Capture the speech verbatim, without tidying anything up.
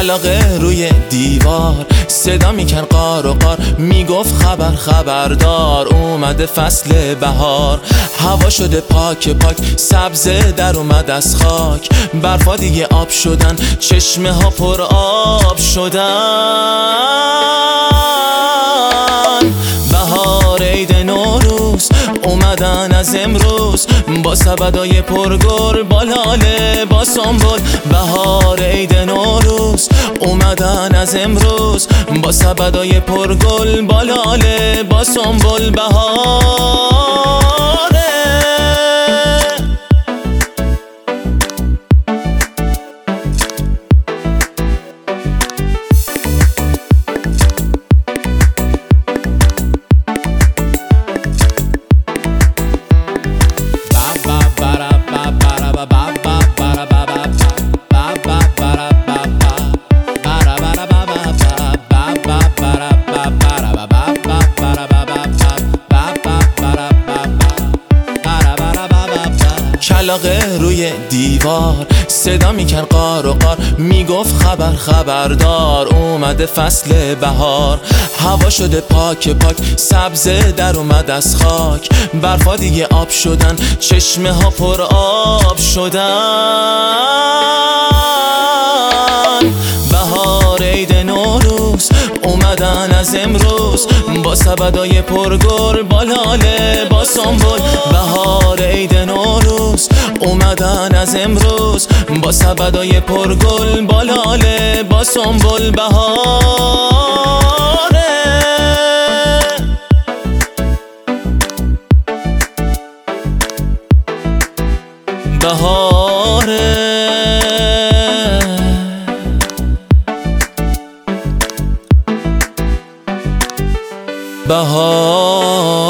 کلاغه روی دیوار صدا میکرد قار و قار، میگفت خبر خبردار اومده فصل بهار. هوا شده پاک پاک، سبزه در اومد از خاک، برفا دیگه آب شدن، چشمه ها پر آب شدن. بهار عید نوروز اومدن از امروز، با سبدای پرگل با لاله با سنبل. بهار عید نوروز اومدن از امروز، با سبدای پرگل با لاله با سنبل. بهاره کلاغه روی دیوار صدا میکرد قار و قار، میگفت خبر خبردار اومده فصل بهار. هوا شده پاک پاک، سبزه در اومد از خاک، برفا دیگه آب شدن، چشمه ها پر آب شدن. بهار عید نوروز اومدن از امروز، با سبدای پرگل با لاله با سنبل. بهار عید نوروز اومدن از امروز، با سبدای پرگل با لاله با سنبل. بهاره بهاره بهار